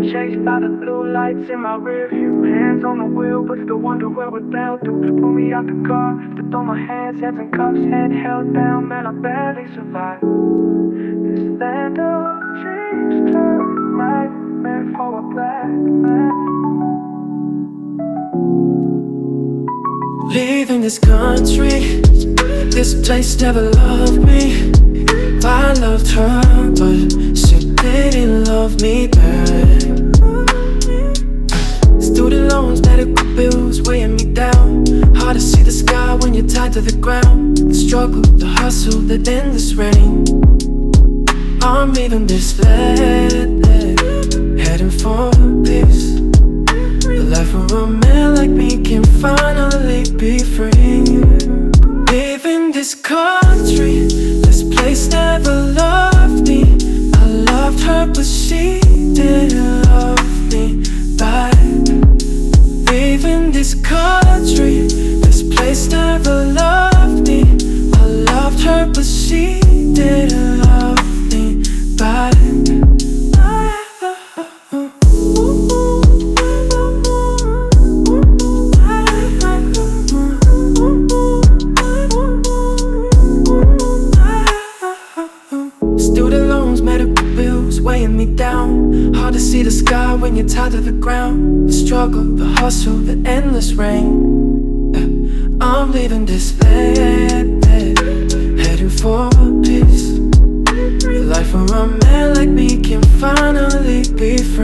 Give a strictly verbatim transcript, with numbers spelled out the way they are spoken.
chased by the blue lights in my rearview. Hands on the wheel, but still wonder where we're bound to. Pull me out the car, to throw my hands, hands in cuffs, head held down, man, I barely survived. This land of dreams turned nightmare for a black man. Leaving this country, this place never loved me. I loved her, but she didn't love me back. Student loans, medical bills weighing me down. Hard to see the sky when you're tied to the ground. The struggle, the hustle, the endless rain. I'm leaving this land, heading for peace. The life of a man like me can finally be free. Leaving this country, this place never loved me. I loved her, but she didn't love me back. Leaving this country, this place never loved me. I loved her, but she didn't love me back. Student loans, medical bills weighing me down. Hard to see the sky when you're tied to the ground. The struggle, the hustle, the endless rain. Yeah. I'm leaving this land, heading for peace. The life for a man like me can finally be free.